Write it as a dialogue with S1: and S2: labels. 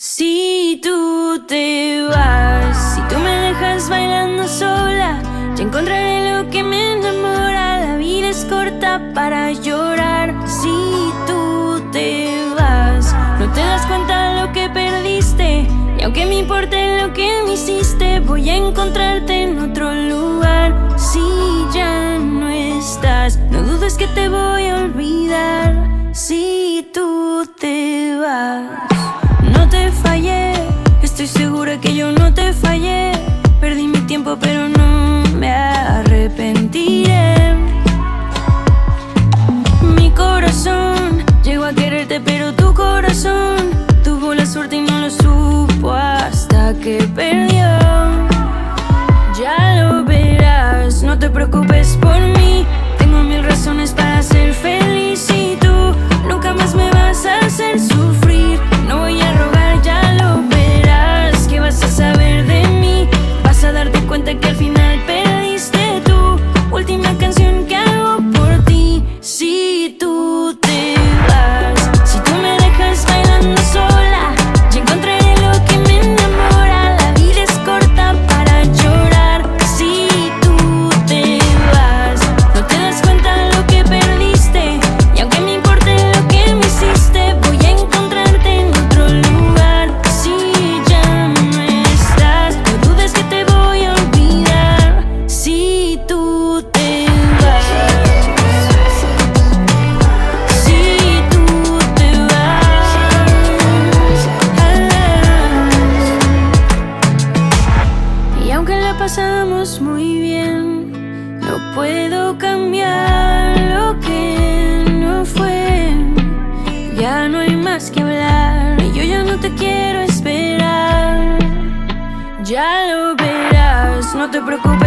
S1: Si tú te vas, si tú me dejas bailando sola, ya encontraré lo que me enamora. La vida es corta para llorar. Si tú te vas, no te das cuenta de lo que perdiste, y aunque me importe lo que me hiciste, voy a encontrarte en otro lugar. Si ya no estás, no dudes que te voy a olvidar. Si tú te vas, no te fallé, estoy segura que yo no te fallé. Perdí mi tiempo pero no me arrepentiré. Mi corazón llegó a quererte pero tu corazón tuvo la suerte y no lo supo hasta que perdió. Ya lo verás, no te preocupes por mí, tengo mil razones para ser feliz. Y tú nunca más me vas a hacer sufrir, no voy a rogar, ya lo verás. ¿Qué vas a saber de mí? Vas a darte cuenta que al final perdiste tú. Última canción que hago por ti. Si tú te vas, si tú me dejas bailando sola, ya encontraré lo que me enamora. La vida es corta para llorar. Si tú te vas, no te das cuenta de lo que perdiste, y aunque me importe lo que me hiciste, voy a encontrarte en otro lugar. Si ya no estás, no dudes que te voy a olvidar. Si tú te vas, si tú te vas, y aunque la pasamos muy bien, no puedo cambiar lo que no fue. Ya no hay más que hablar, y yo ya no te quiero esperar. Ya lo verás, no te preocupes